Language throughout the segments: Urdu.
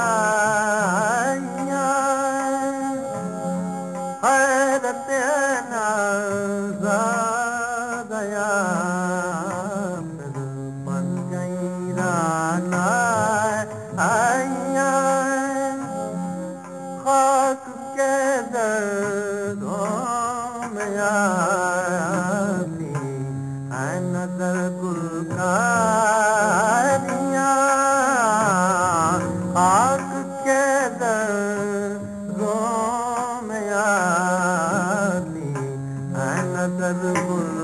حیرت نازادیا پھر بن گئی رانا خاک کے دردوں میں آتی ہے نظر گل کاریاں خاک کے دردوں میں آتی ہے نظر گل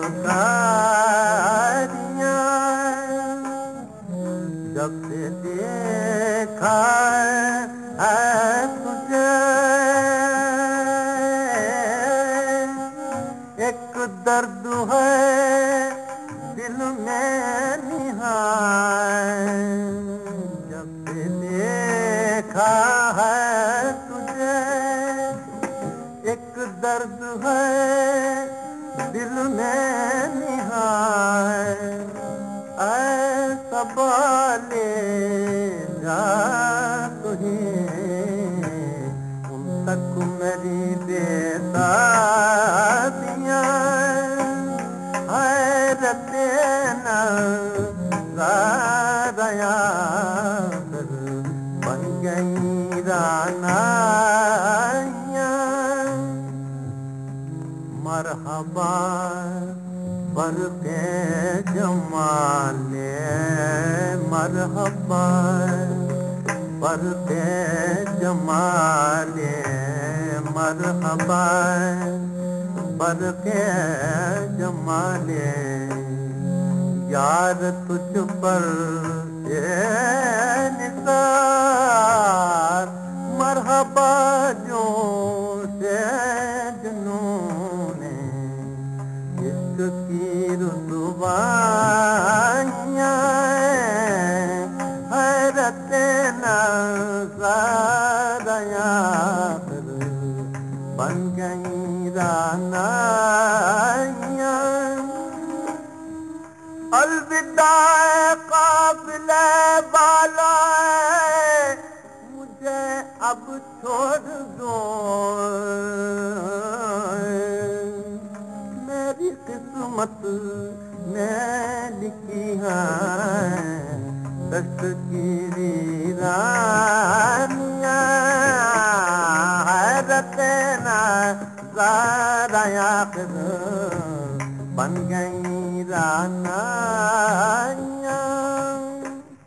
کاریاں جب سے دیکھا ہے تجھے ایک درد ہے دل میں نہائے جب سے دیکھا ہے تجھے ایک درد ہے دل میں نہائے ایسا بالے جا تجھے ان تک میری بیدادیاں حیرت نازادیا پھر بن گئی رعنائیاں مرحبا برق جمال مرحبا برق جمال مرحبا برق جمال یار تجھ پر نثار مرحبا جو سے جنون عشق کی رسوائیاں حیرت نازادیا پھر بن گئی رعنائیاں الوداع قافلے والا مجھے اب چھوڑ دو میری قسمت میں لکھی ہے دشت کی ویرانیاں حیرت نازادیا پھر بن گئی رانا